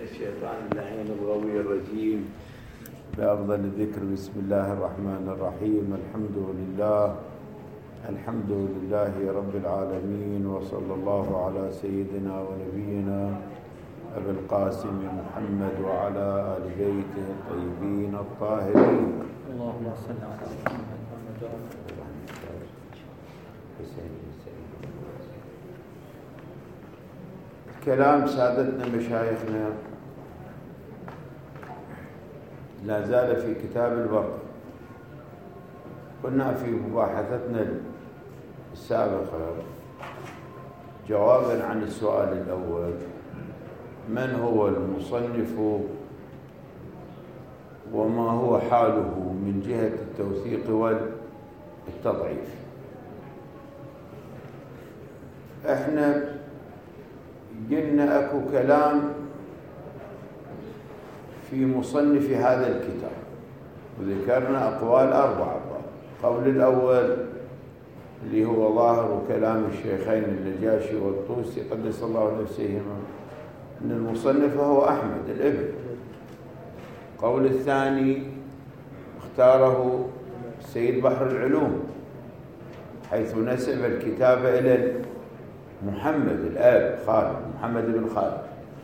الشيطان اللعين الغوي الرجيم. بأفضل الذكر بسم الله الرحمن الرحيم. الحمد لله رب العالمين، وصلى الله على سيدنا ونبينا أبي القاسم محمد وعلى آل بيته الطيبين الطاهرين. اللهم صل على محمد. كلام سادتنا مشايخنا لا زال في كتاب الوقف. كنا في مباحثتنا السابقة جوابا عن السؤال الأول: من هو المصنف وما هو حاله من جهة التوثيق والتضعيف؟ احنا قلنا اكو كلام في مصنف هذا الكتاب، وذكرنا أقوال 4. القول الأول اللي هو ظاهر كلام الشيخين النجاشي والطوسي قدس الله نفسهما أن المصنف هو أحمد الابن. القول الثاني اختاره سيد بحر العلوم حيث نسب الكتابة إلى محمد الآب خالد، محمد بن خالد.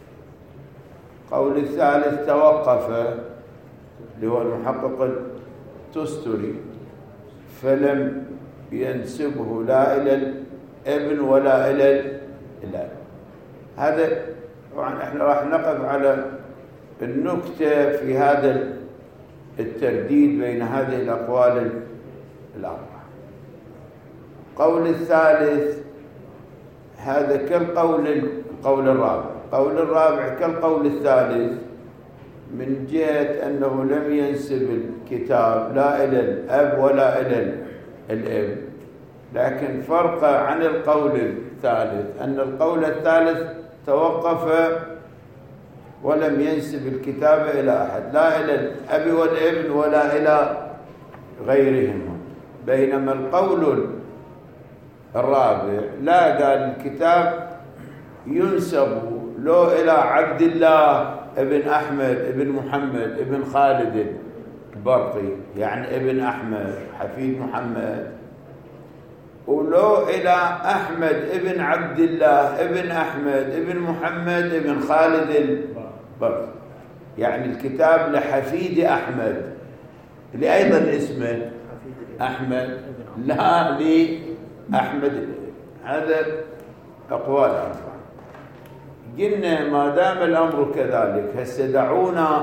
القول الثالث توقف اللي هو المحقق التستري فلم ينسبه لا إلى الابن ولا إلى الآب. هذا طبعا احنا راح نقف على النكتة في هذا الترديد بين هذه الأقوال 4. القول الثالث هذا القول الرابع. القول الرابع كالقول الثالث من جهة أنه لم ينسب الكتاب لا إلى الأب ولا إلى الابن، لكن فرق عن القول الثالث أن القول الثالث توقف ولم ينسب الكتاب إلى أحد، لا إلى الأب والابن ولا إلى غيرهما، بينما القول الرابع لا قال الكتاب ينسب لو إلى عبد الله ابن أحمد ابن محمد ابن خالد البرقي، يعني ابن أحمد حفيد محمد، ولو إلى أحمد ابن عبد الله ابن أحمد ابن محمد ابن خالد البرقي، يعني الكتاب لحفيد أحمد اللي أيضا اسمه أحمد، لا لأحمد. هذا أقوال 4. قلنا ما دام الأمر كذلك هسه دعونا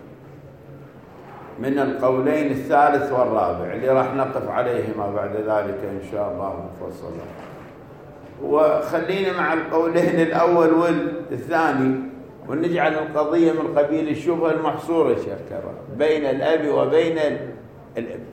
من القولين الثالث والرابع اللي راح نقف عليهما بعد ذلك إن شاء الله مفصلا، وخلينا مع القولين الأول والثاني، ونجعل القضية من قبيل الشبهة المحصورة شكرا بين الأب وبين الابن.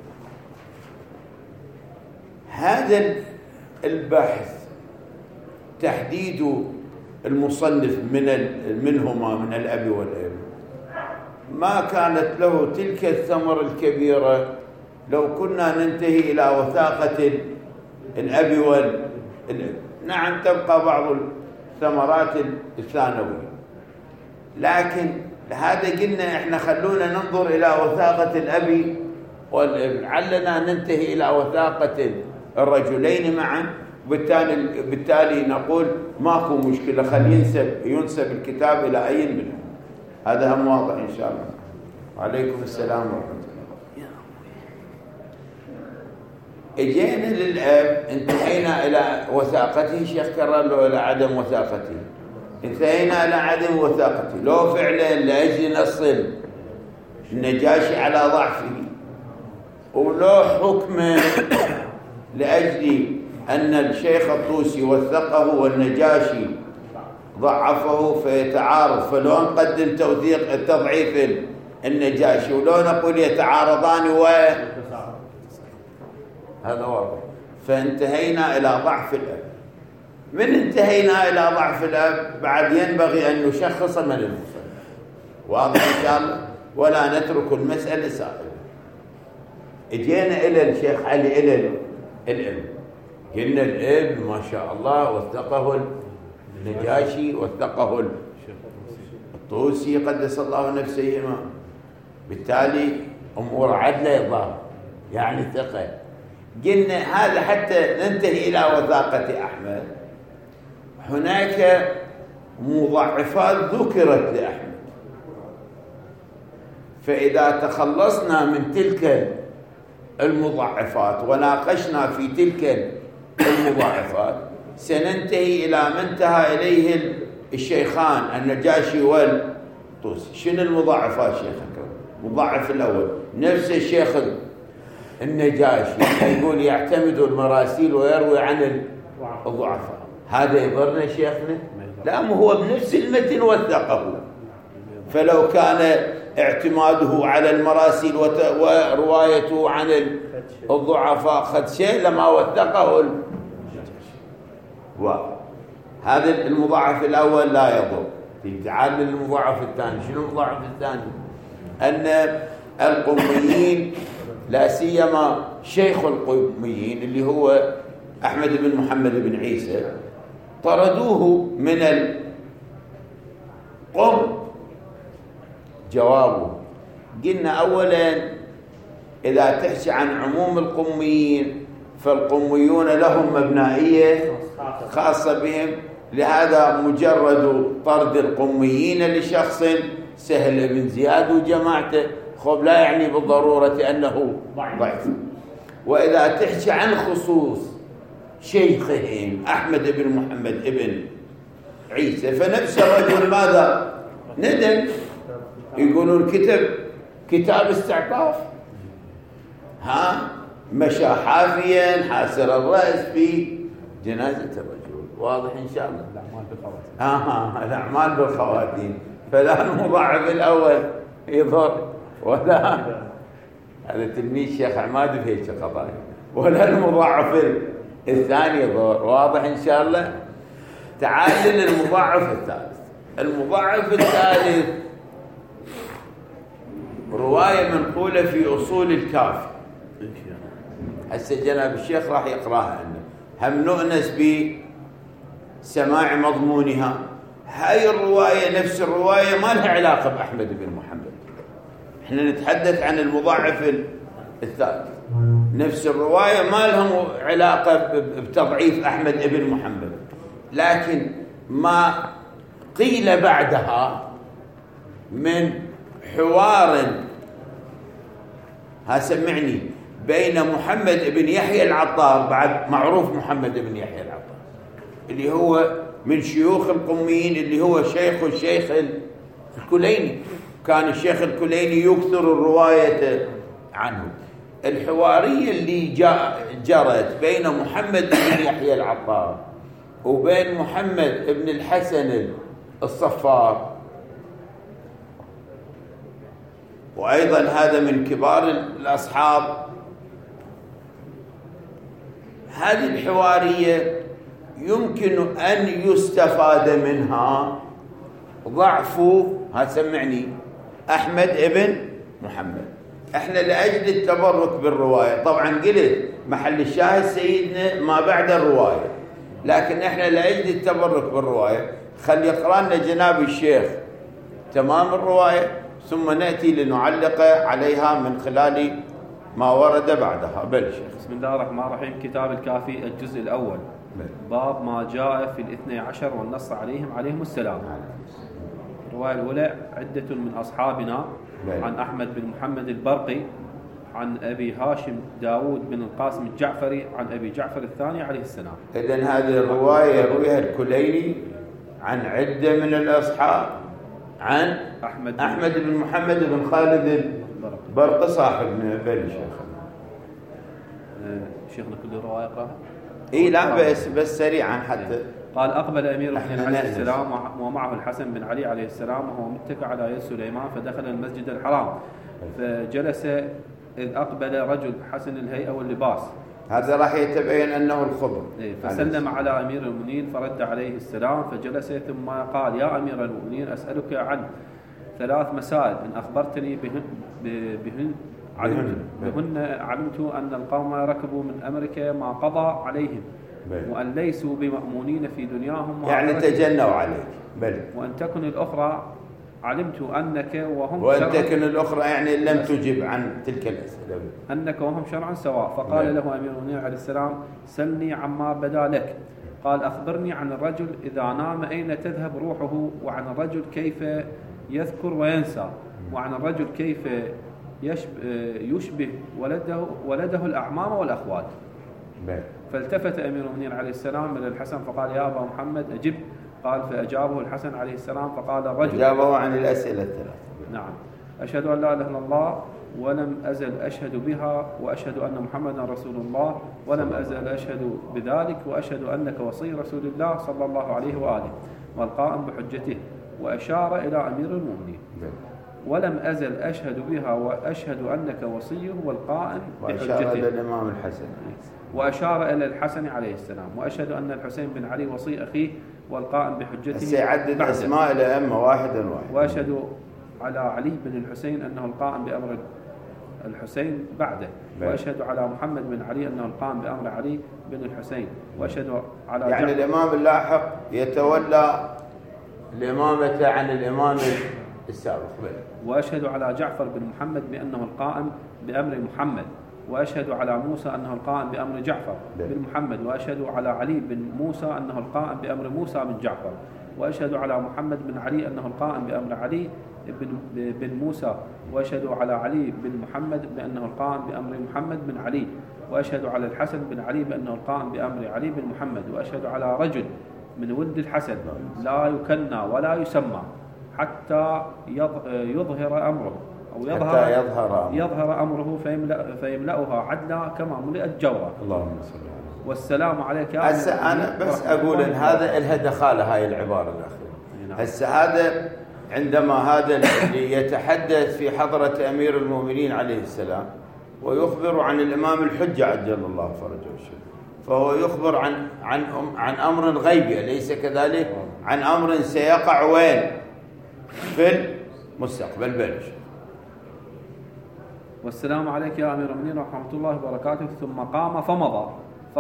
هذا البحث تحديد المصنف منهما من الأب والابن ما كانت له تلك الثمرة الكبيرة لو كنا ننتهي إلى وثاقة الأب والابن. نعم تبقى بعض الثمرات الثانوية، لكن لهذا قلنا احنا خلونا ننظر إلى وثاقة الأب والابن، علنا ننتهي إلى وثاقة الرجلين معا، بالتالي نقول ماكو مشكلة، خل ينسب الكتاب إلى أي منهم. هذا هم واضح إن شاء الله. وعليكم السلام ورحمة الله. اجينا للأب، انتهينا إلى وثاقته. شيخ كرر له إلى عدم وثاقته، انتهينا إلى عدم وثاقته لو فعلا لأجل نص النجاشي على ضعفه، ولو حكم لأجل أن الشيخ الطوسي وثقه والنجاشي ضعفه فيتعارض، فلو نقدم توثيق التضعيف النجاشي ولو نقول يتعارضان هذا واضح. فانتهينا إلى ضعف الأب. من انتهينا إلى ضعف الأب بعد ينبغي أن نشخص من المصنف، واضح إن شاء الله، ولا نترك المسألة سائلة. اجينا إلى الشيخ علي إلى الابن، قلنا الابن ما شاء الله وثقه النجاشي وثقه الطوسي قدس الله نفسهما. بالتالي أمور عدلة يظهر يعني ثقة. قلنا هذا حتى ننتهي إلى وثاقة أحمد. هناك مضاعفات ذكرت لأحمد، فإذا تخلصنا من تلك المضاعفات وناقشنا في تلك المضاعفات سننتهي إلى ما انتهى إليه الشيخان النجاشي والطوسي. شنو المضاعفات شيخ أكرم؟ المضاعف الأول نفس الشيخ النجاشي يقول يعتمد المراسيل ويروي عن الضعفاء. هذا يضرنا شيخنا؟ لا، ما هو بنفس المتن وثقه. فلو كان اعتماده على المراسيل وروايته عن الضعفاء خد شيء لما وثقه هذا المضاعف الأول لا يضر. تعال للمضاعف الثاني. شنو المضاعف الثاني؟ أن القميين لا سيما شيخ القميين اللي هو أحمد بن محمد بن عيسى طردوه من القم. جوابه قلنا أولا إذا تحكي عن عموم القميين فالقميون لهم مبنائية خاصة بهم، لهذا مجرد طرد القميين لشخص سهل بن زياد وجماعته خب لا يعني بالضرورة أنه ضعيف. وإذا تحكي عن خصوص شيخهم أحمد بن محمد بن عيسى فنفس الرجل ماذا ندم؟ يقولون كتاب استعطاف، مشى حافيا حاسر الرأس في جنازة الرجل. واضح إن شاء الله؟ الأعمال بالخواتيم. الأعمال بالخواتيم. فلا المضاعف الأول يضر ولا هذا تلميذ شيخ عماد في هيك قضايا، ولا المضاعف الثاني يضر. واضح إن شاء الله؟ تعال للمضاعف الثالث. المضاعف الثالث رواية منقولة في أصول الكافي. هسه جناب الشيخ راح يقراها لنا، هم نؤنس بسماع مضمونها. هاي الرواية نفس الرواية ما لها علاقة بأحمد بن محمد. احنا نتحدث عن المضاعف الثالث. نفس الرواية ما لهم علاقة بتضعيف أحمد بن محمد، لكن ما قيل بعدها من حوار سمعني بين محمد بن يحيى العطار، بعد معروف محمد بن يحيى العطار اللي هو من شيوخ القميين، اللي هو الشيخ الكليني. كان الشيخ الكليني يكثر الرواية عنه. الحوارية اللي جرت بين محمد بن يحيى العطار وبين محمد بن الحسن الصفار، وأيضا هذا من كبار الأصحاب، هذه الحوارية يمكن أن يستفاد منها ضعف سمعني أحمد بن محمد. احنا لأجل التبرك بالرواية، طبعا قلت محل الشاهد سيدنا ما بعد الرواية، لكن احنا لأجل التبرك بالرواية خلي يقرأ لنا جناب الشيخ تمام الرواية ثم نأتي لنعلق عليها من خلال ما ورد بعدها. بل شيخ. بسم الله الرحمن الرحيم. كتاب الكافي الجزء الأول. باب ما جاء في 12 والنص عليهم السلام. الرواية الأولى عدة من أصحابنا عن أحمد بن محمد البرقي عن أبي هاشم داود بن القاسم الجعفري عن أبي جعفر الثاني عليه السلام. إذن هذه الرواية يرويها الكليني عن عدة من الأصحاب عن أحمد بن محمد بن خالد البرقي صاحبنا. بل شيخنا كل الرواية يقرأها؟ إيه لا بس سريعا حتى. قال أقبل أمير المؤمنين عليه السلام ومعه الحسن بن علي عليه السلام وهو متكئ على يد سليمان، فدخل المسجد الحرام فجلس إذ أقبل رجل حسن الهيئة واللباس. هذا راح يتبين أنه الخضر. فسلم على أمير المؤمنين فرد عليه السلام فجلس، ثم قال: يا أمير المؤمنين أسألك عن 3 مسائل إن أخبرتني بهن علمت أن القوم ركبوا من أمرك ما قضى عليهم وأن ليسوا بمأمونين في دنياهم، يعني تجنوا عليك. بل وأن تكن الأخرى علمت أنك وهم وأنت كن الأخرى يعني لم تجب عن تلك الأسئلة أنك وهم شرعا سواء. فقال له أمير المؤمنين عليه السلام سلني عما بدا لك. قال أخبرني عن الرجل إذا نام أين تذهب روحه، وعن الرجل كيف يذكر وينسى، وعن الرجل كيف يشبه ولده الأعمام والأخوات. فالتفت أمير المؤمنين عليه السلام إلى الحسن فقال يا أبا محمد أجب. قال فأجابه الحسن عليه السلام فقال الرجل أجابه عن الأسئلة الثلاث. نعم. أشهد أن لا إله إلا الله ولم أزل أشهد بها، وأشهد أن محمدا رسول الله ولم أزل أشهد بذلك، وأشهد أنك وصي رسول الله صلى الله عليه وآله والقائم بحجته. وأشار إلى أمير المؤمنين ولم أزل أشهد بها وأشهد أنك وصيه والقائم بحجته. وأشار إلى الإمام الحسن وأشار إلى الحسن عليه السلام. وأشهد أن الحسين بن علي وصي أخيه والقائم بحجته. سيعدد أسماء الأئمة واحدا. وأشهد على علي بن الحسين أنه القائم بأمر الحسين بعده. وأشهد على محمد بن علي أنه القائم بأمر علي بن الحسين. وأشهد على يعني الإمام اللاحق يتولى الإمامة عن الإمام السابق. وأشهد على جعفر بن محمد بأنه القائم بأمر محمد. وأشهد على موسى أنه القائم بأمر جعفر بن محمد. وأشهد على علي بن موسى أنه القائم بأمر موسى بن جعفر. وأشهد على محمد بن علي أنه القائم بأمر علي بن موسى. وأشهد على علي بن محمد بأنه القائم بأمر محمد بن علي. وأشهد على الحسن بن علي بأنه القائم بأمر علي بن محمد. وأشهد على رجل من ولد الحسن لا يكنى ولا يسمى حتى يظهر أمره أو يظهر أمره فيملأها عدلا كما ملئت جورا. اللهم صل على سيدنا. والسلام عليك يا هسه أنا بس أقول إن هذا لها دخالة هاي العبارة الأخيرة. هسه هذا عندما هذا اللي يتحدث في حضرة أمير المؤمنين عليه السلام ويخبر عن الإمام الحجة عجل الله فرجه الشريف، فهو يخبر عن أمر غيبي أليس كذلك؟ عن أمر سيقع وين؟ في المستقبل. بلش. والسلام عليك يا أمير المؤمنين ورحمة الله وبركاته. ثم قام فمضى.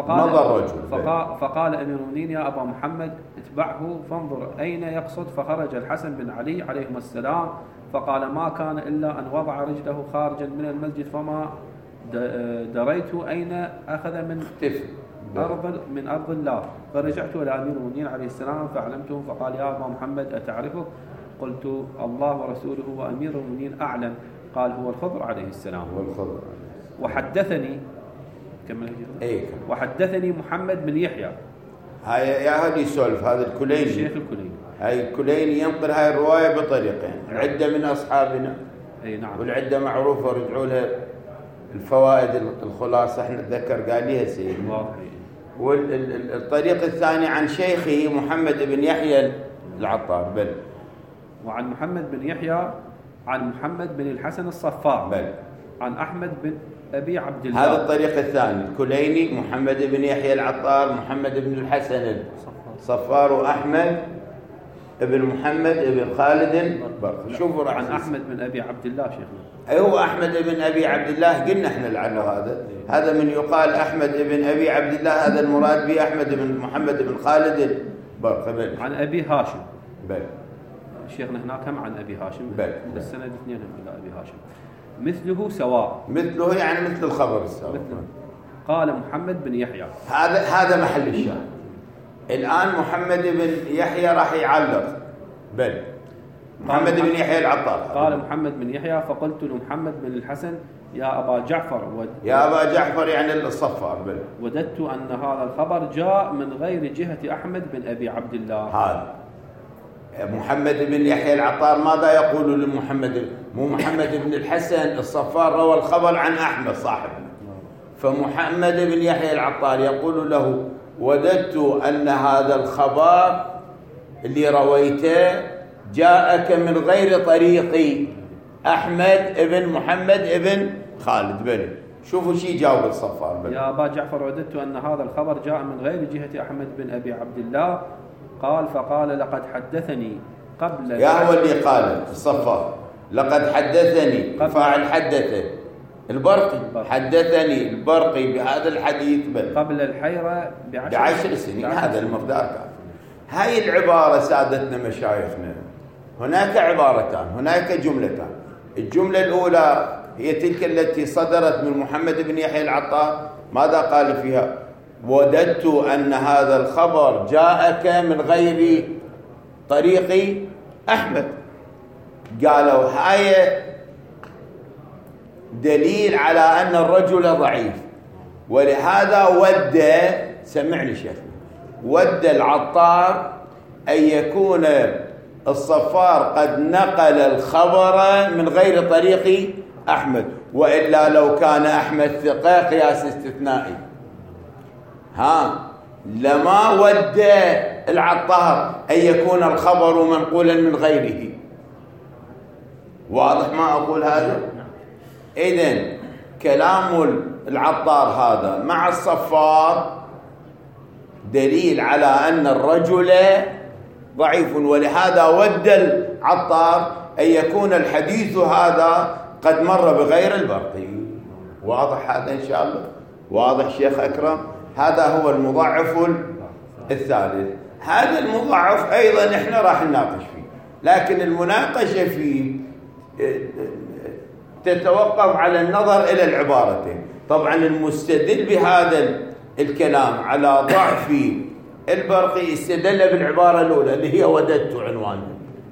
فقال أمير المؤمنين يا أبا محمد اتبعه فانظر أين يقصد. فخرج الحسن بن علي عليهما السلام فقال ما كان إلا أن وضع رجله خارجا من المسجد فما دريت أين أخذ من أرض الله. فرجعت إلى أمير المؤمنين عليه السلام فأعلمته فقال يا أبا محمد أتعرفه؟ قلت الله ورسوله وأمير المؤمنين أعلم. قال هو الخضر عليه السلام. وحدثني وحدثني محمد بن يحيى. هاي يا هذه سولف هذا الكليني الشيخ الكليني. هاي الكليني ينقل هاي الرواية بطريقين. عدة من أصحابنا نعم. والعدة معروفة رجعوا لها الفوائد الخلاصة احنا نتذكر قال ليها سيدي. والطريق الثاني عن شيخه محمد بن يحيى العطار. وعن محمد بن يحيى عن محمد بن الحسن الصفار. عن أحمد بن أبي عبد الله. هذا الطريق الثاني الكليني محمد بن يحيى العطار محمد بن الحسن الصفار وأحمد بن محمد بن خالد. شوفوا عن أحمد بن أبي عبد الله شيخنا. أيوه أحمد بن أبي عبد الله قلنا احنا لعله هذا من يقال أحمد بن أبي عبد الله هذا المراد به أحمد بن محمد بن خالد عن أبي هاشم. شيخنا هناك هم عن أبي هاشم. بالسند اثنين إلى أبي هاشم. مثله سواء. مثله يعني مثل الخبر السابق. قال محمد بن يحيى. هذا محل الشاهد. الآن محمد بن يحيى راح يعلق. محمد بن يحيى العطار. قال محمد بن يحيى فقلت لمحمد بن الحسن يا أبا جعفر. يا أبا جعفر يعني الصفار. وددت أن هذا الخبر جاء من غير جهة أحمد بن أبي عبد الله. هذا محمد بن يحيى العطار ماذا يقول لمحمد؟ مو محمد بن الحسن الصفار روى الخبر عن أحمد صاحبنا، فمحمد بن يحيى العطار يقول له وددت أن هذا الخبر اللي رويته جاءك من غير طريق أحمد بن محمد بن خالد. شوفوا شي جاوب الصفار. يا أبا جعفر وددت أن هذا الخبر جاء من غير جهة أحمد بن أبي عبد الله. فقال لقد حدثني قبل. يا هو اللي قال الصفار لقد حدثني فاعل حدثه البرقي. حدثني البرقي بهذا الحديث قبل الحيرة ب10 سنين. هذا المقدار كان. هاي العبارة سادتنا مشايخنا هناك عبارتان، هناك جملتان. الجملة الأولى هي تلك التي صدرت من محمد بن يحيى العطار. ماذا قال فيها؟ وددت أن هذا الخبر جاءك من غير طريق أحمد. قالوا هاي دليل على أن الرجل ضعيف، ولهذا ود، سمعني شيخ، ود العطار أن يكون الصفار قد نقل الخبر من غير طريق أحمد، وإلا لو كان أحمد ثقة قياس استثنائي لما ود العطار أن يكون الخبر منقولا من غيره. واضح ما أقول هذا؟ إذن كلام العطار هذا مع الصفار دليل على أن الرجل ضعيف، ولهذا ود العطار أن يكون الحديث هذا قد مر بغير البرقي. واضح هذا إن شاء الله؟ واضح شيخ أكرم؟ هذا هو المضاعف الثالث. هذا المضاعف أيضا إحنا راح نناقش فيه، لكن المناقشة فيه تتوقف على النظر إلى العبارتين. طبعا المستدل بهذا الكلام على ضعف البرقي استدل بالعبارة الأولى اللي هي وددت عنوانه.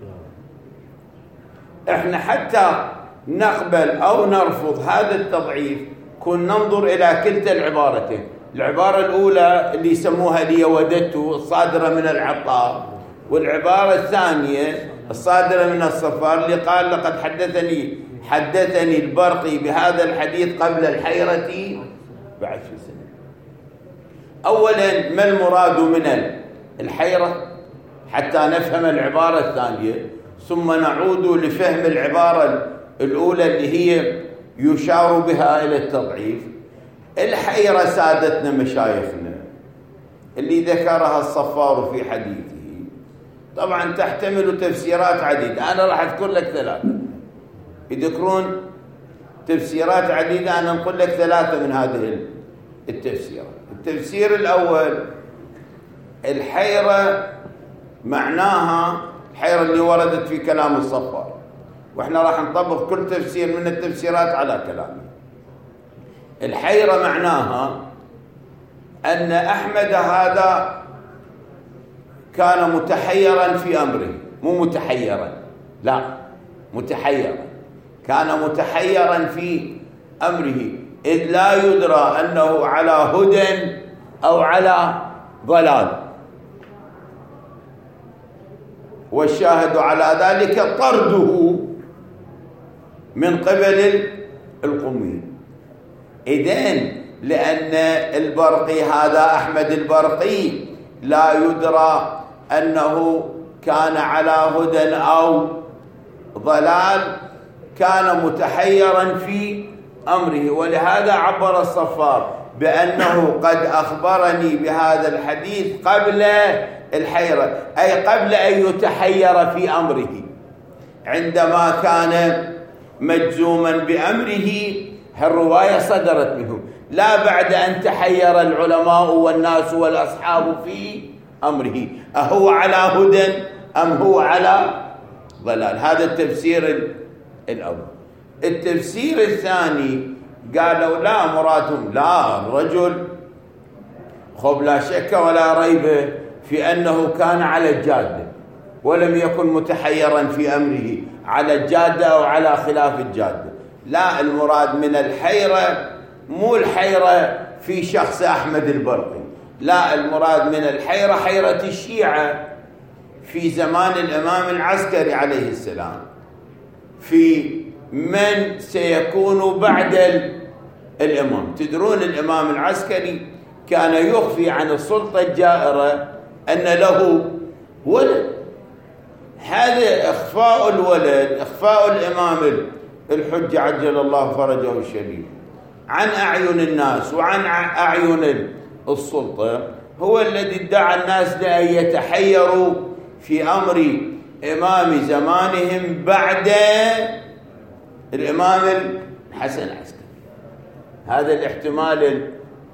احنا حتى نقبل أو نرفض هذا التضعيف كن ننظر إلى كلتا العبارتين. العبارة الأولى اللي يسموها لي وددت الصادرة من العطار، والعبارة الثانية الصادرة من الصفار اللي قال لقد حدثني البرقي بهذا الحديث قبل الحيرة بعد سنة. أولا ما المراد من الحيرة حتى نفهم العبارة الثانية، ثم نعود لفهم العبارة الأولى اللي هي يشار بها إلى التضعيف. الحيرة سادتنا مشايخنا اللي ذكرها الصفار في حديثه طبعا تحتمل تفسيرات عديدة. أنا راح أذكر لك ثلاثة، يذكرون تفسيرات عديدة، أنا نقول لك ثلاثة من هذه التفسيرات. التفسير الأول الحيرة معناها الحيرة اللي وردت في كلام الصفار، وإحنا راح نطبق كل تفسير من التفسيرات على كلامه. الحيرة معناها أن أحمد هذا كان متحيرا في أمره، مو متحيرا، لا متحيرا، كان متحيرا في أمره، إذ لا يدرى أنه على هدى أو على ضلال، والشاهد على ذلك طرده من قبل القميين. إذن لأن البرقي هذا أحمد البرقي لا يدرى أنه كان على هدى أو ضلال، كان متحيرا في أمره، ولهذا عبر الصفار بأنه قد أخبرني بهذا الحديث قبل الحيرة، أي قبل أن يتحير في أمره. عندما كان مجزوما بأمره الرواية صدرت منه، لا بعد أن تحير العلماء والناس والأصحاب في أمره، أهو على هدى أم هو على ضلال. هذا التفسير الأول. التفسير الثاني قالوا لا مرادهم لا الرجل خب لا شك ولا ريب في أنه كان على الجادة ولم يكن متحيرا في أمره على الجادة أو على خلاف الجادة. لا، المراد من الحيرة مو الحيرة في شخص أحمد البرقي، لا، المراد من الحيرة حيرة الشيعة في زمان الإمام العسكري عليه السلام في من سيكون بعد الإمام. تدرون الإمام العسكري كان يخفي عن السلطة الجائرة أن له ولد. هذا إخفاء الولد، إخفاء الإمام الحجة عجل الله فرجه الشريف عن أعين الناس وعن أعين السلطة، هو الذي ادعى الناس لأن يتحيروا في أمر إمام زمانهم بعد الإمام الحسن العسكري. هذا الاحتمال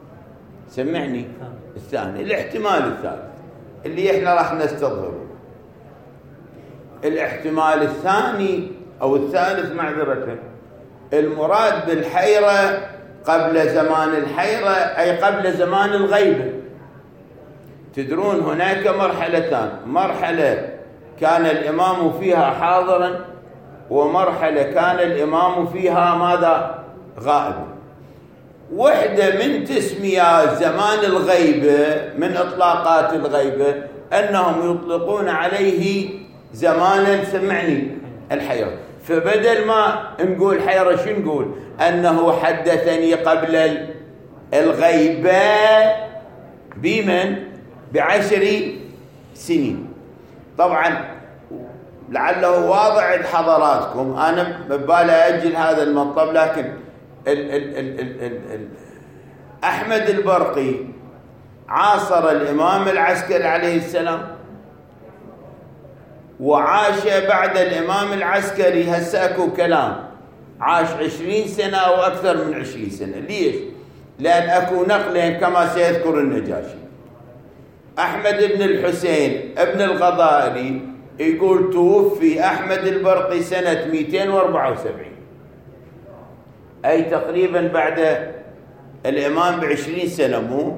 سمعني الثاني. الاحتمال الثالث اللي احنا راح نستظهره، الاحتمال الثاني أو الثالث معذرة، المراد بالحيرة قبل زمان الحيرة أي قبل زمان الغيبة. تدرون هناك مرحلتان، مرحلة كان الإمام فيها حاضرا، ومرحلة كان الإمام فيها ماذا؟ غائبا. وحدة من تسمية زمان الغيبة من إطلاقات الغيبة أنهم يطلقون عليه زمانا سمعني الحيرة، فبدل ما نقول حيرة شو نقول؟ أنه حدثني قبل الغيبة بمن؟ ب10 سنين. طبعا لعله واضح عند حضراتكم، أنا ببالي أجل هذا المطلب، لكن أحمد البرقي عاصر الإمام العسكري عليه السلام، وعاش بعد الإمام العسكري. هسه اكو كلام عاش 20 سنة أو أكثر من 20 سنة. ليش؟ لأن اكو نقلين كما سيذكر النجاشي. أحمد بن الحسين ابن الغضائري يقول توفي أحمد البرقي سنة 274، أي تقريبا بعد الإمام ب20 سنة مو.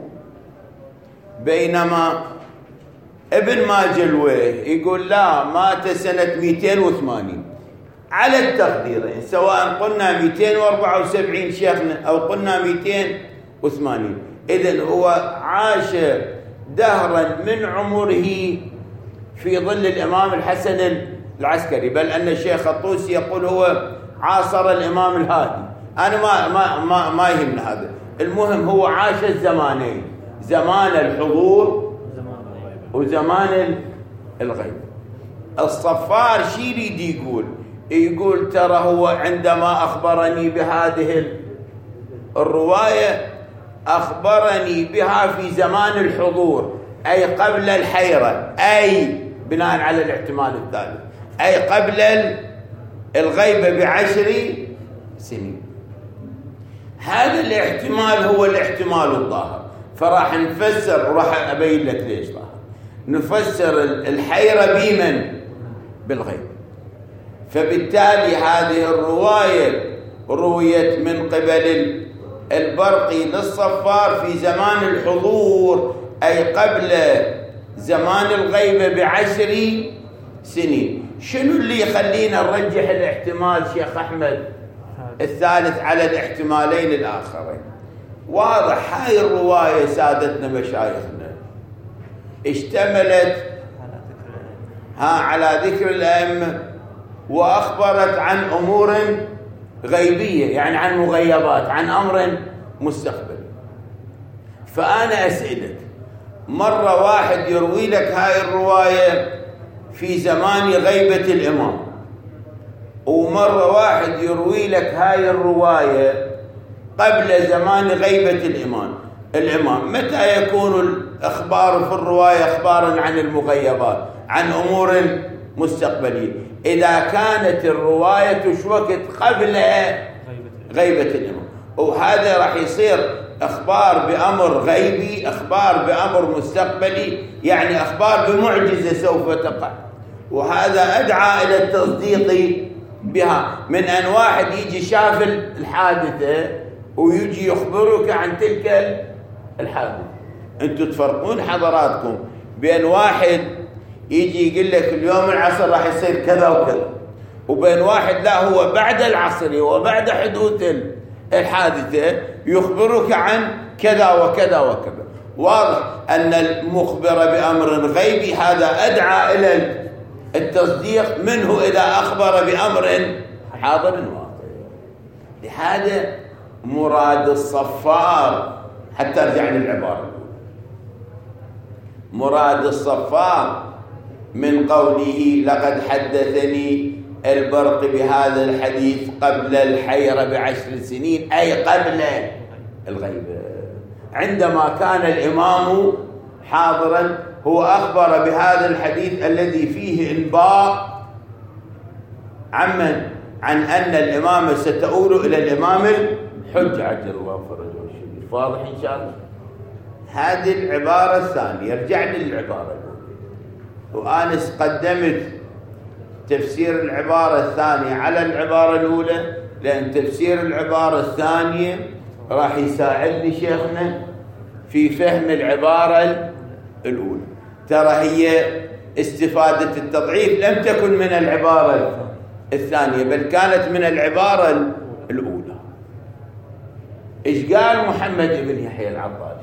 بينما ابن ماجلويه يقول لا، مات سنة 280 على التقديرين، سواء قلنا 274 شيخنا أو قلنا 280. إذن هو عاش دهرا من عمره في ظل الإمام الحسن العسكري، بل أن الشيخ الطوسي يقول هو عاصر الإمام الهادي. أنا ما يهمنا هذا، المهم هو عاش الزمانين، زمان الحضور وزمان الغيب. الصفار شي يريد يقول ترى هو عندما أخبرني بهذه الرواية أخبرني بها في زمان الحضور، أي قبل الحيرة، أي بناء على الاحتمال الثالث، أي قبل الغيبة ب10 سنين. هذا الاحتمال هو الاحتمال الظاهر، فراح نفسر، وراح أبين لك ليش ظاهر. نفسر الحيرة بمن؟ بالغيب. فبالتالي هذه الرواية رويت من قبل البرقي للصفار في زمان الحضور، أي قبل زمان الغيبة ب10 سنين. شنو اللي يخلينا نرجح الاحتمال شيخ أحمد الثالث على الاحتمالين الآخرين؟ واضح، هاي الرواية سادتنا مشايخنا اشتملت على ذكر الأئمة، وأخبرت عن أمور غيبية، يعني عن مغيبات، عن أمر مستقبل. فأنا أسألك، مرة واحد يروي لك هاي الرواية في زمان غيبة الإمام، ومرة واحد يروي لك هاي الرواية قبل زمان غيبة الإمام. متى يكون الإخبار في الرواية إخبارا عن المغيبات، عن أمور مستقبلية؟ إذا كانت الرواية وقت قبل غيبة الإمام، وهذا راح يصير أخبار بأمر غيبي، أخبار بأمر مستقبلي، يعني أخبار بمعجزة سوف تقع، وهذا أدعى إلى التصديق بها من أن واحد يجي شاف الحادثة ويجي يخبرك عن تلك الحادثة. أنتم تفرقون حضراتكم بين واحد يجي يقول لك اليوم العصر راح يصير كذا وكذا، وبين واحد لا، هو بعد العصر وبعد حدوث الحادثة يخبرك عن كذا وكذا وكذا. واضح أن المخبر بأمر غيبي هذا أدعى إلى التصديق منه إذا أخبر بأمر حاضر واقع. لهذا مراد الصفار، حتى ارجع للعبارة، مراد الصفار من قوله لقد حدثني البرق بهذا الحديث قبل الحيرة ب10 سنين، أي قبل الغيبة، عندما كان الإمام حاضرا هو أخبر بهذا الحديث الذي فيه إنباء عن أن الإمامة ستؤول إلى الإمام الحجة عجل الله فرجه الشريف. واضح إن شاء الله؟ هذه العبارة الثانية. يرجع لي العبارة الأولى، وأنا قدمت تفسير العبارة الثانية على العبارة الأولى، لأن تفسير العبارة الثانية راح يساعدني شيخنا في فهم العبارة الأولى. ترى هي استفادة التضعيف لم تكن من العبارة الثانية، بل كانت من العبارة الأولى. إيش قال محمد بن يحيى العطار؟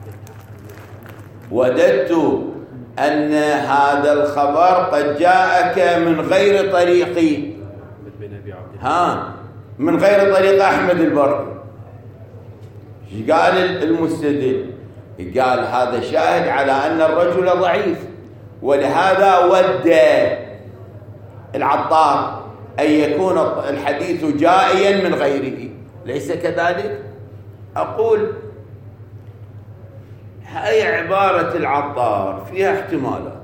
وددت أن هذا الخبر قد جاءك من غير طريق من غير طريق أحمد البرقي. إيش قال المستدل؟ قال هذا شاهد على أن الرجل ضعيف، ولهذا ود العطار أن يكون الحديث جائيا من غيره، ليس كذلك؟ أقول هاي عبارة العطار فيها احتمالات،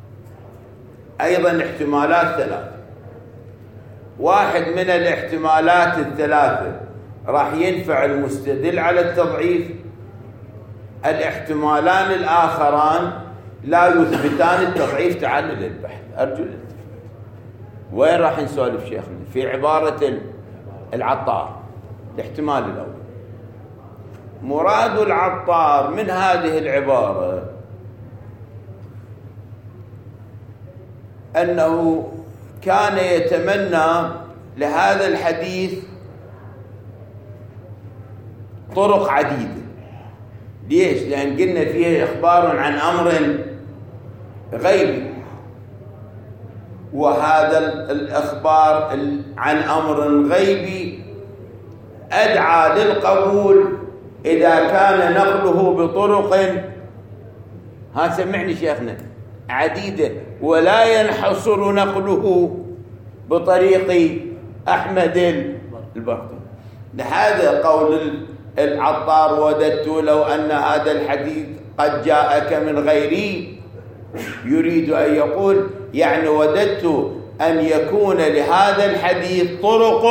أيضا احتمالات ثلاثة. واحد من الاحتمالات الثلاثة راح ينفع المستدل على التضعيف، الاحتمالان الآخران لا يثبتان التضعيف تعلل البحث. أرجو الالتفات. وين راح نسولف شيخنا؟ في عبارة العطار. الاحتمال الأول، مراد العطار من هذه العبارة أنه كان يتمنى لهذا الحديث طرق عديدة. ليش؟ لأن قلنا فيه إخبار عن أمر غيبي، وهذا الإخبار عن أمر غيبي أدعى للقبول إذا كان نقله بطرق سمعني شيخنا عديدة، ولا ينحصر نقله بطريق أحمد البرقي. لهذا قول العطار وددت لو أن هذا الحديث قد جاءك من غيري، يريد أن يقول يعني وددت أن يكون لهذا الحديث طرق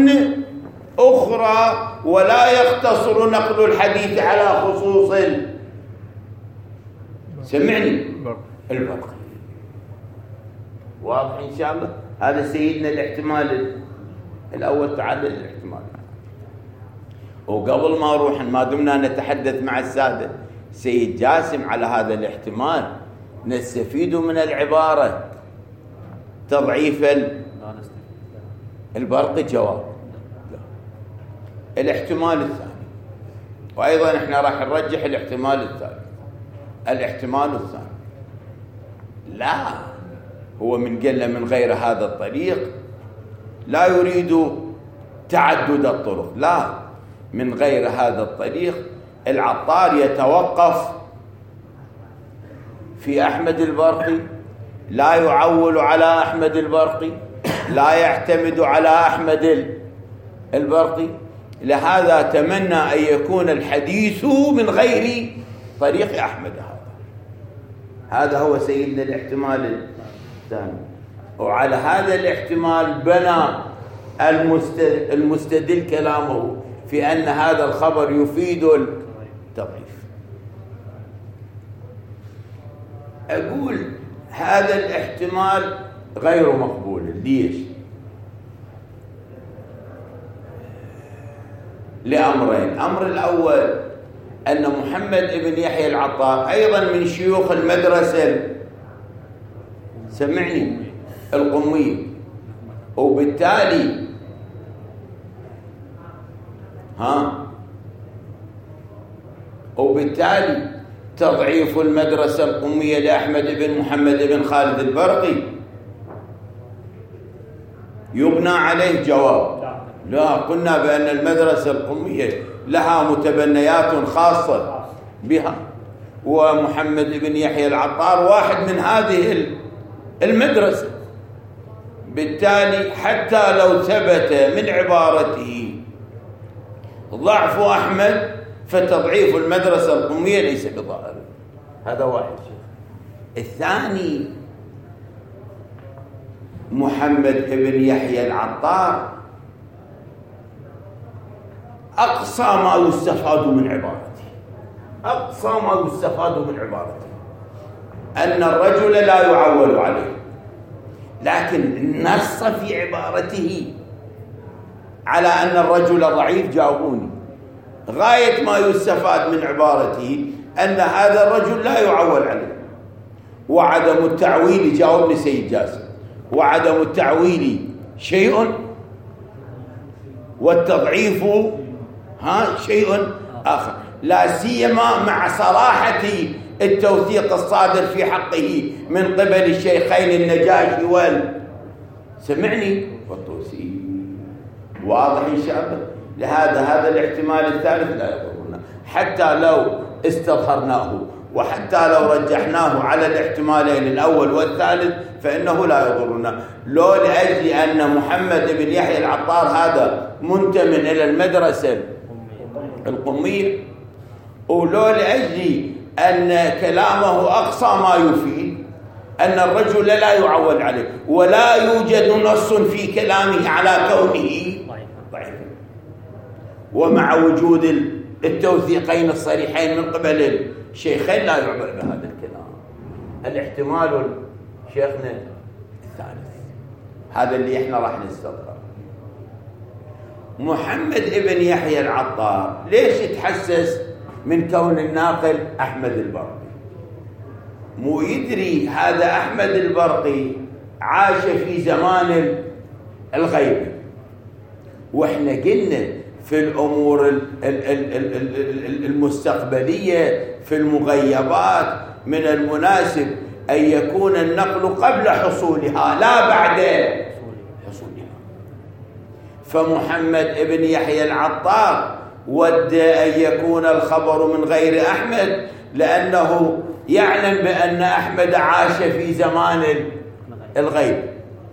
أخرى ولا يختصر نقل الحديث على خصوص سمعني البرقي. واضح إن شاء الله؟ هذا سيدنا الاحتمال الأول تعلل الاحتمال. وقبل ما أروح، ما دمنا نتحدث مع السادة سيد جاسم على هذا الاحتمال، نستفيد من العبارة تضعيف البرقي. جواب الاحتمال الثاني، وأيضا احنا راح نرجح الاحتمال الثالث. الاحتمال الثاني لا، هو من قال من غير هذا الطريق لا يريد تعدد الطرق، لا، من غير هذا الطريق. العطار يتوقف في أحمد البرقي، لا يعول على أحمد البرقي، لا يعتمد على أحمد البرقي. لهذا تمنى أن يكون الحديث من غير طريق أحمد. هذا هو سيدنا الاحتمال الثاني. وعلى هذا الاحتمال بنى المستدل كلامه في أن هذا الخبر يفيد التضعيف. أقول هذا الاحتمال غير مقبول. ليش؟ لأمرين. الأمر الأول أن محمد بن يحيى العطار أيضا من شيوخ المدرسة سمعني القمية، وبالتالي تضعيف المدرسة القمية لأحمد بن محمد بن خالد البرقي يبنى عليه جواب. لا، قلنا بأن المدرسة القمية لها متبنيات خاصة بها، ومحمد بن يحيى العطار واحد من هذه المدرسة. بالتالي حتى لو ثبت من عبارته ضعف أحمد فتضعيف المدرسة القمية ليس بظاهر. هذا واحد. الثاني، محمد بن يحيى العطار أقصى ما يستفاد من عبارته، أقصى ما يستفاد من عبارته أن الرجل لا يعول عليه، لكن نص في عبارته على أن الرجل ضعيف. جاوبوني، غاية ما يستفاد من عبارته أن هذا الرجل لا يعول عليه. وعدم التعويل، جاوبني سيد جاسم، وعدم التعويل شيء والتضعيف شيء آخر، لا سيما مع صراحة التوثيق الصادر في حقه من قبل الشيخين النجاشي سمعني والطوسي. واضح إن شاء الله. لهذا هذا الاحتمال الثالث لا يضرنا، حتى لو استظهرناه وحتى لو رجحناه على الاحتمالين الأول والثالث فإنه لا يضرنا. لو لأجل أن محمد بن يحيى العطار هذا منتمٍ إلى المدرسة القمية، ولو لأجل أن كلامه أقصى ما يفيد أن الرجل لا يعول عليه، ولا يوجد نص في كلامه على كونه ضعيفا، ومع وجود التوثيقين الصريحين من قبل الشيخين لا يعبر بهذا الكلام. الاحتمال شيخنا الثالث هذا اللي احنا راح نستظهر. محمد ابن يحيى العطار ليش تحسس من كون الناقل أحمد البرقي؟ مو يدري هذا أحمد البرقي عاش في زمان الغيبة، وإحنا قلنا في الأمور المستقبلية في المغيبات من المناسب أن يكون النقل قبل حصولها لا بعد حصولها. فمحمد ابن يحيى العطار ود أن يكون الخبر من غير أحمد، لأنه يعلم بأن أحمد عاش في زمان الغيب،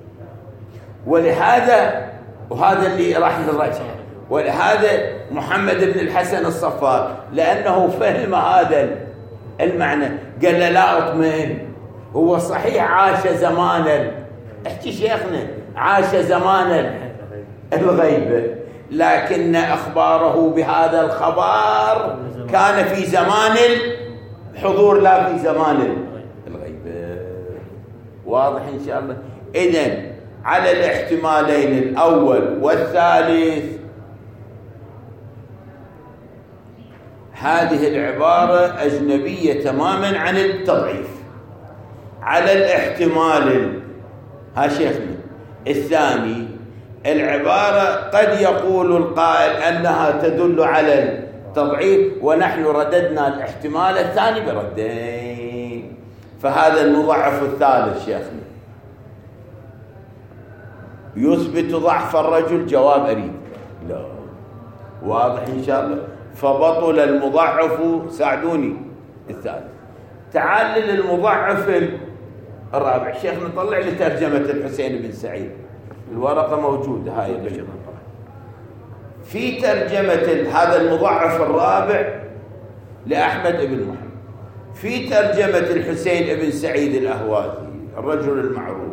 ولهذا وهذا اللي راح نرجعه. ولهذا محمد بن الحسن الصفار لأنه فهم هذا المعنى قال له لا اطمئن، هو صحيح عاش زمانا، احكي شيخنا، عاش زمانا الغيبة، لكن أخباره بهذا الخبر كان في زمان الحضور لا في زمان الغيبة. واضح إن شاء الله. إذن على الاحتمالين الأول والثالث هذه العبارة أجنبية تماما عن التضعيف. على الاحتمال شيخنا الثاني العبارة قد يقول القائل أنها تدل على التضعيف، ونحن رددنا الاحتمال الثاني بردين. فهذا المضعف الثالث شيخنا يثبت ضعف الرجل؟ جواب أريد لا. واضح إن شاء الله. فبطل المضعف، ساعدوني الثالث. تعال للمضعف الرابع. شيخنا طلع لي ترجمة الحسين بن سعيد، الورقة موجودة هاي في ترجمة هذا المضعف الرابع لأحمد بن محمد، في ترجمة الحسين بن سعيد الأهوازي الرجل المعروف.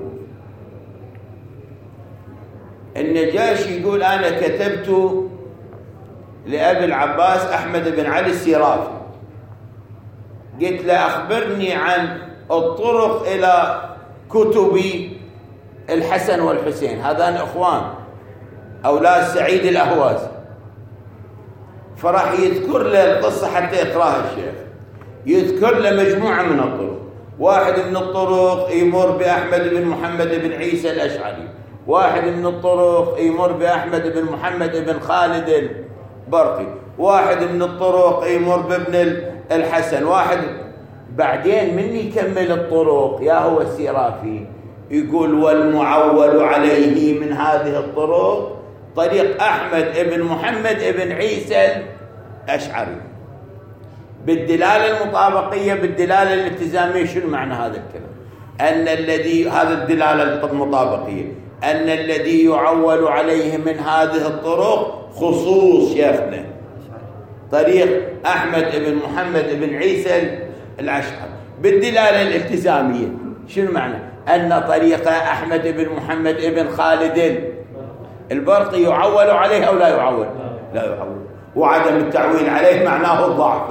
النجاشي يقول أنا كتبت لأبي العباس أحمد بن علي السيرافي، قلت له أخبرني عن الطرق إلى كتب الحسن والحسين، هذان أخوان أولاد سعيد الأهوازي. فراح يذكر له القصة حتى يقراها الشيخ، يذكر له مجموعة من الطرق. واحد من الطرق يمر بأحمد بن محمد بن عيسى الأشعري، واحد من الطرق يمر بأحمد بن محمد بن خالد البرقي، واحد من الطرق يمر بابن الحسن، واحد. بعدين من يكمل الطرق يا هو السيرافي يقول والمعول عليه من هذه الطرق طريق أحمد بن محمد بن عيسى الأشعري بالدلالة المطابقية بالدلالة الالتزامية. شنو معنى هذا الكلام؟ أن الذي هذا الدلالة المطابقية أن الذي يعول عليه من هذه الطرق خصوص شيخنا طريق أحمد بن محمد بن عيسى الأشعري بالدلالة الالتزامية. شنو معنى؟ أن طريق أحمد بن محمد بن خالد البرقي يعول عليه أو لا يعول؟ لا يعول. وعدم التعويل عليه معناه الضعف.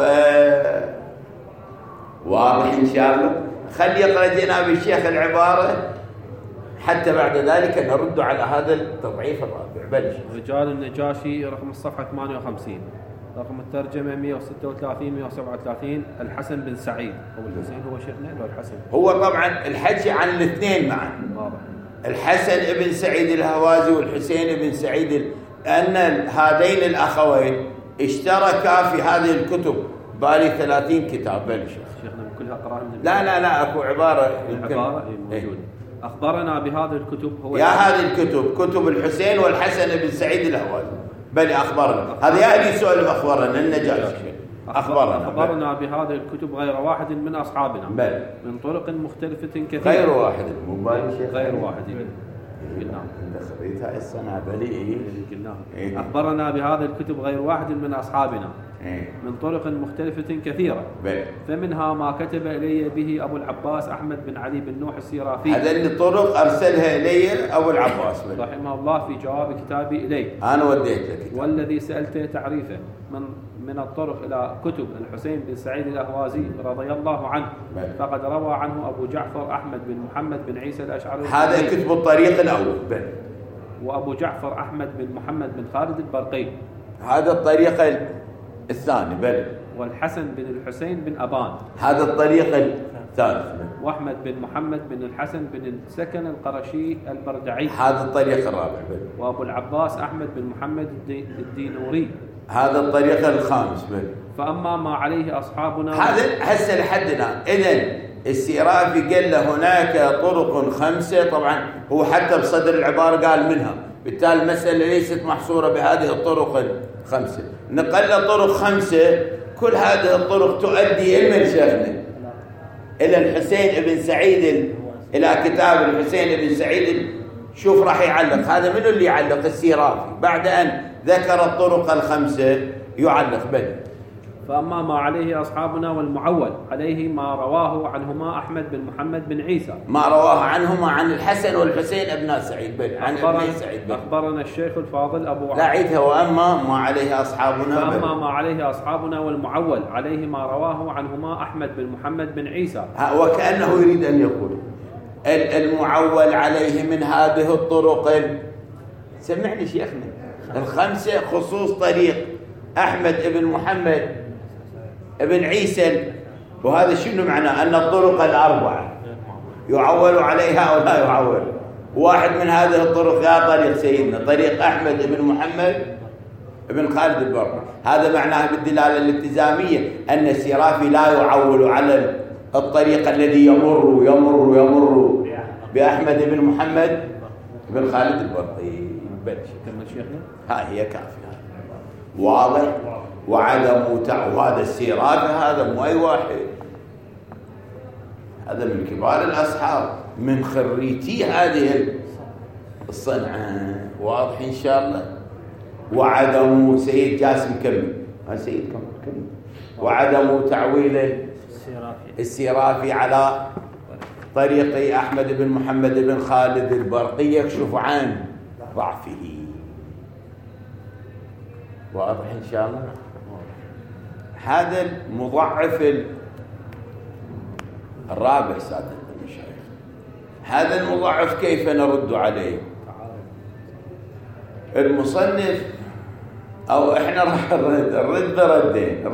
واضح إن شاء الله. خلي يقرأ جناب الشيخ العبارة حتى بعد ذلك نرد على هذا التضعيف الرابع. بلش. رجال النجاشي رقم الصفحة 58. رقم الترجمة 136 137. الحسن بن سعيد أو الحسين هو شيخنا ولا الحسن؟ هو طبعا الحكي عن الاثنين معا. الحسن بن سعيد الهوازي والحسين بن سعيد أن هذين الأخوين اشتركا في هذه الكتب. بالي 30 كتاب. بلش. شيخنا كلها قراءة من لا أكو عبارة موجودة. أخبرنا بهذه الكتب هو يا هذه الكتب كتب الحسين والحسن بن سعيد الهوازي. بل أخبرنا هذا يعني سؤال أخبرنا النجاشي أخبرنا بهذه الكتب غير واحد من أصحابنا بل من طرق مختلفة كثيرة. غير واحد غير واحد قلنا انت خريتها السنة بلي قلنا أخبرنا بهذه الكتب غير واحد من أصحابنا من طرق مختلفة كثيرة. فمنها ما كتب إلي به أبو العباس أحمد بن علي بن نوح السيرافي. هذه الطرق أرسلها إلي أبو العباس رحمه الله في جواب كتابي إليه. أنا وديت لك والذي سألته تعريفه من الطرق إلى كتب الحسين بن سعيد الأهوازي رضي الله عنه. فقد روى عنه أبو جعفر أحمد بن محمد بن عيسى الأشعري. هذا كتب الطريق الأول. وأبو جعفر أحمد بن محمد بن خالد البرقي. هذا الطريق الثاني. والحسن بن الحسين بن أبان. هذا الطريق الثالث. وأحمد بن محمد بن الحسن بن السكن القرشي البردعي. هذا الطريق الرابع. وأبو العباس أحمد بن محمد الدينوري. هذا الطريق الخامس. فأما ما عليه أصحابنا هذا هسه لحدنا. إذن السيرافي قال له هناك طرق 5. طبعا هو حتى بصدر العبارة قال منها. بالتالي المسألة ليست محصورة بهذه الطرق 5. نقل طرق 5. كل هذه الطرق تؤدي إلى من شيخنا إلى الحسين بن سعيد إلى كتاب الحسين بن سعيد. شوف راح يعلق هذا منو اللي يعلق؟ السيرافي بعد أن ذكر الطرق 5 يعلق. فأما ما عليه أصحابنا والمعول عليه ما رواه عنهما أحمد بن محمد بن عيسى. ما رواه عنهما عن الحسن والحسين ابن سعيد. عن ابن سعيد. أخبرنا الشيخ الفاضل أبو لا عيدها. وأما ما عليه أصحابنا. فأما ما عليه أصحابنا والمعول عليه ما رواه عنهما أحمد بن محمد بن عيسى. وكأنه يريد أن يقول المعول عليه من هذه الطرق. سمعني شيخنا 5 خصوص طريق أحمد بن محمد ابن عيسى. وهذا شنو معناه؟ أن الطرق 4 يعول عليها أو لا يعول. واحد من هذه الطرق يا طريق سيدنا طريق أحمد بن محمد ابن خالد البرقي. هذا معناه بالدلالة الالتزامية أن السيرافي لا يعول على الطريق الذي يمر بأحمد بن محمد ابن خالد البرقي. كمل شيخنا. ها هي كافية. واضح. وعدم وهذا السيرافي هذا مو أي واحد. هذا من كبار الأصحاب من خريتي هذه الصنعة. واضح إن شاء الله. وعدم سيد جاسم كمل. سيد كمل. وعدم تعويل السيرافي على طريق أحمد بن محمد بن خالد البرقي يكشف عن ضعفه. واضح إن شاء الله. هذا المضعف الرابع سادة المشايخ. هذا المضعف كيف نرد عليه؟ المصنف أو إحنا راح الرد ردين.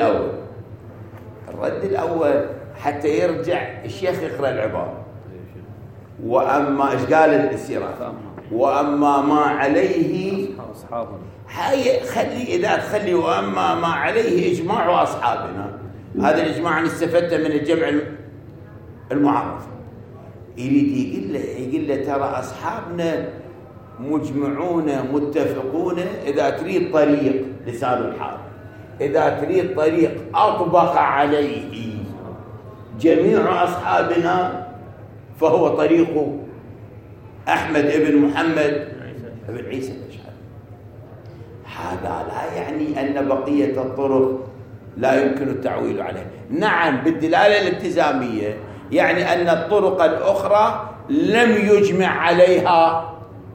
الرد الأول حتى يرجع الشيخ يقرأ العبارة. وأما إيش قال السيرافي؟ وأما ما عليه أصحابنا. إذا تخلي وأما ما عليه إجماع أصحابنا. هذا الإجماع استفدته من الجمع المعرف. يريد يقول له ترى أصحابنا مجمعون متفقون. إذا تريد طريق لسان الحال، إذا تريد طريق أطبق عليه جميع أصحابنا فهو طريق أحمد بن محمد بن عيسى الأشعري. هذا لا يعني أن بقية الطرق لا يمكن التعويل عليه. نعم بالدلالة الالتزامية يعني أن الطرق الأخرى لم يجمع عليها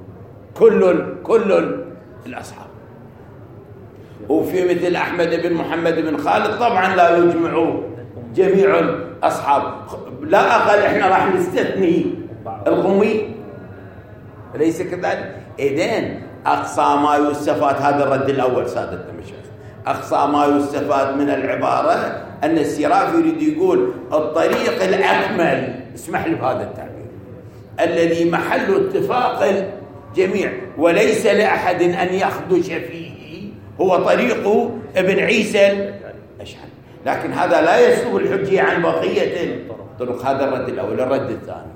كل الأصحاب. وفي مثل أحمد بن محمد بن خالد طبعا لا يجمع جميع الأصحاب. لا أقل إحنا راح نستثني القمي أليس كذلك؟ إذن أقصى ما يستفاد، هذا الرد الأول سادة المشايخ، أقصى ما يستفاد من العبارة أن السراف يريد يقول الطريق الأكمل، اسمح لي بهذا التعبير، الذي محل اتفاق الجميع وليس لأحد أن يخدش فيه، هو طريق ابن عيسى الأشعري. لكن هذا لا يسلب الحجية عن بقية الطرق. هذا الرد الأول. الرد الثاني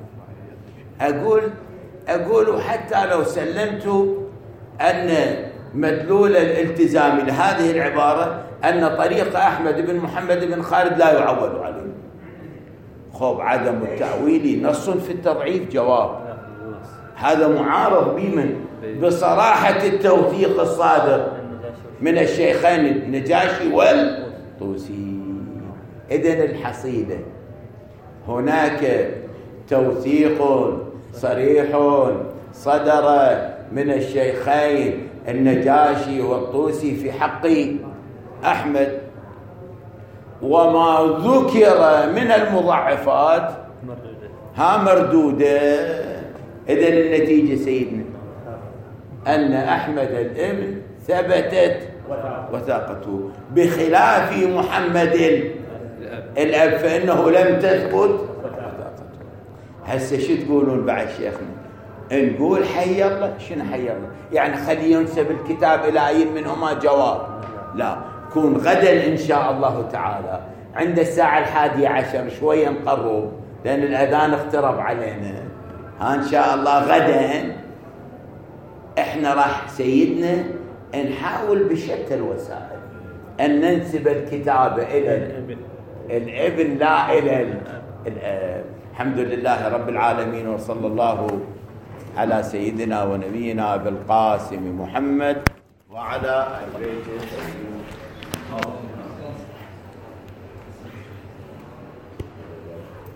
أقول حتى لو سلمت أن مدلول الالتزام لهذه العبارة أن طريق أحمد بن محمد بن خالد لا يعول عليه، خب عدم التأويل نص في التضعيف؟ جواب، هذا معارض بمن؟ بصراحة التوثيق الصادر من الشيخين النجاشي والطوسي. إذن الحصيلة هناك توثيق صريح صدر من الشيخين النجاشي والطوسي في حق أحمد، وما ذكر من المضاعفات مردودة. إذن النتيجة سيدنا أن أحمد الابن ثبتت وثاقته، بخلاف محمد الأب فإنه لم تثبت وثاقته. هسه شو تقولون بعد شيخنا؟ نقول حي الله. شنو حي الله؟ يعني خلي ينسب الكتاب إلى أي منهما؟ جواب لا. كون غدا إن شاء الله تعالى عند الساعة 11 شوية نقرب، لأن الأذان اقترب علينا. ها إن شاء الله غدا إحنا راح سيدنا نحاول بشتى الوسائل أن ننسب الكتاب إلى الابن لا إلى الأب. الحمد لله رب العالمين، وصلى الله على سيدنا ونبينا بالقاسم محمد وعلى آله.